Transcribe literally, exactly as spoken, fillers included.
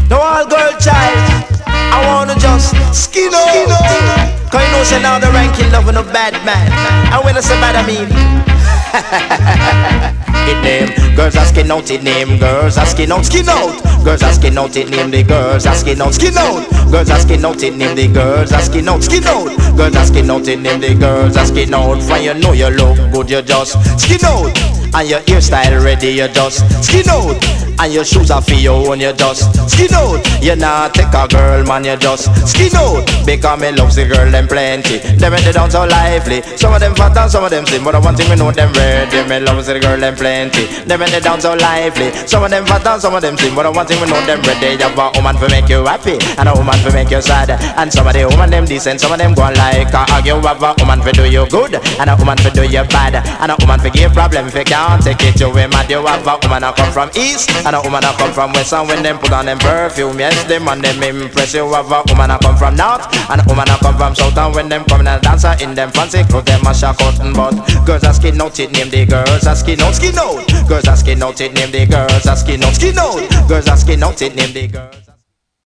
No all girl child, I wanna just skin out, skin out. Cause you know say now the ranking loving a bad man. And when I say bad I mean it name, girls are skin out, it name, girls are skin out, skin out. Girls are skin out, it name, the girls are skin out, skin out. Girls are skin out, it name, the girls are skin out, skin out. Girls are skin out, it name, the girls are skin out. For you know you look good, you just skin out. And your hairstyle ready, you just skin out. And your shoes are for your own, you just skin out. You not take a girl, man, you just skin out. Because me loves the girl, them plenty. Them ready down so lively. Some of them fat and some of them slim. But I one thing we know them ready. Me loves the girl, them plenty. Them ready down so lively. Some of them fat and some of them slim. But I one thing we know them ready. You have a woman for make you happy, and a woman for make you sad. And some of the woman them decent, some of them go like a argue. Have a woman for do you good, and a woman for do you bad. And a woman for give problem if you can't take it to him. And you have a woman that come from east, and a woman that come from west. And when them put on them perfume, yes, them and them impress. You have a woman that come from north, and a woman that come from south. And when them come and dance in them fancy clothes, them a shock cotton. But girls are skin out, it name the girls are skin out, skin out. Girls are skin out, it name the girls are skin out, skin out. Girls are skin out, it name the girls.